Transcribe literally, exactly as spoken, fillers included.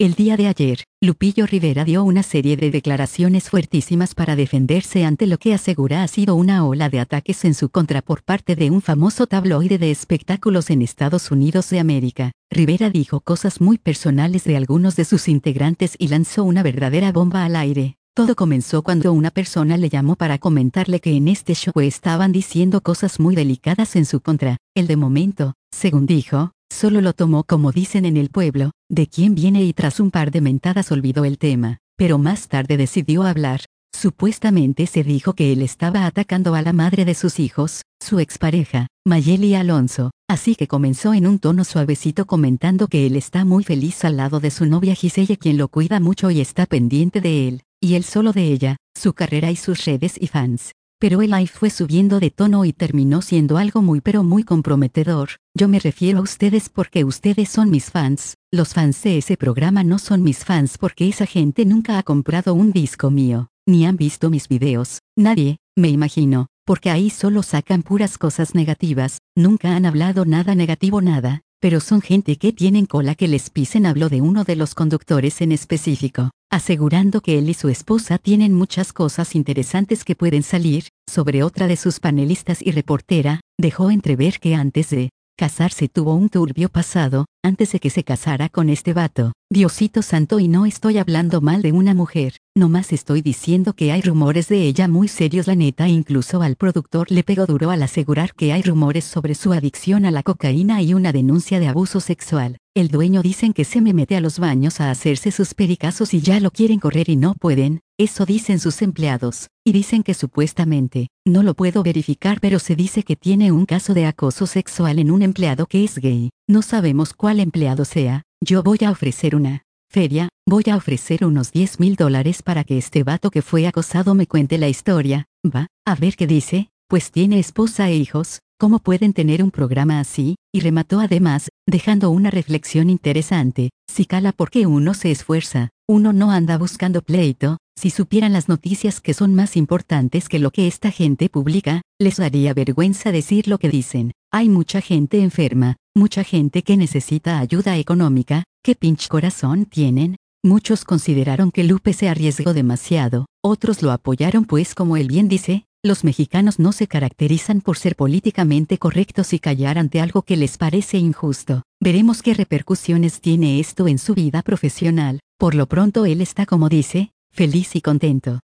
El día de ayer, Lupillo Rivera dio una serie de declaraciones fuertísimas para defenderse ante lo que asegura ha sido una ola de ataques en su contra por parte de un famoso tabloide de espectáculos en Estados Unidos de América. Rivera dijo cosas muy personales de algunos de sus integrantes y lanzó una verdadera bomba al aire. Todo comenzó cuando una persona le llamó para comentarle que en este show estaban diciendo cosas muy delicadas en su contra. Él de momento, según dijo, solo lo tomó como dicen en el pueblo, de quién viene y tras un par de mentadas olvidó el tema, pero más tarde decidió hablar. Supuestamente se dijo que él estaba atacando a la madre de sus hijos, su expareja, Mayeli Alonso, así que comenzó en un tono suavecito comentando que él está muy feliz al lado de su novia Giselle, quien lo cuida mucho y está pendiente de él, y él solo de ella, su carrera y sus redes y fans. Pero el live fue subiendo de tono y terminó siendo algo muy pero muy comprometedor. Yo me refiero a ustedes porque ustedes son mis fans. Los fans de ese programa no son mis fans porque esa gente nunca ha comprado un disco mío, ni han visto mis videos. Nadie, me imagino, porque ahí solo sacan puras cosas negativas, nunca han hablado nada negativo nada, pero son gente que tienen cola que les pisen. Habló de uno de los conductores en específico, asegurando que él y su esposa tienen muchas cosas interesantes que pueden salir. Sobre otra de sus panelistas y reportera, dejó entrever que antes de casarse tuvo un turbio pasado, antes de que se casara con este vato. Diosito santo, y no estoy hablando mal de una mujer, nomás estoy diciendo que hay rumores de ella muy serios. La neta, incluso al productor le pegó duro al asegurar que hay rumores sobre su adicción a la cocaína y una denuncia de abuso sexual. El dueño dicen que se me mete a los baños a hacerse sus pericazos y ya lo quieren correr y no pueden, eso dicen sus empleados, y dicen que supuestamente, no lo puedo verificar, pero se dice que tiene un caso de acoso sexual en un empleado que es gay. No sabemos cuál empleado sea. Yo voy a ofrecer una feria, voy a ofrecer unos diez mil dólares para que este vato que fue acosado me cuente la historia. Va, a ver qué dice, pues tiene esposa e hijos. ¿Cómo pueden tener un programa así? Y remató además, dejando una reflexión interesante: si cala porque uno se esfuerza, uno no anda buscando pleito. Si supieran las noticias que son más importantes que lo que esta gente publica, les daría vergüenza decir lo que dicen. Hay mucha gente enferma, mucha gente que necesita ayuda económica. ¿Qué pinche corazón tienen? Muchos consideraron que Lupe se arriesgó demasiado, otros lo apoyaron pues, como él bien dice, los mexicanos no se caracterizan por ser políticamente correctos y callar ante algo que les parece injusto. Veremos qué repercusiones tiene esto en su vida profesional. Por lo pronto él está, como dice, feliz y contento.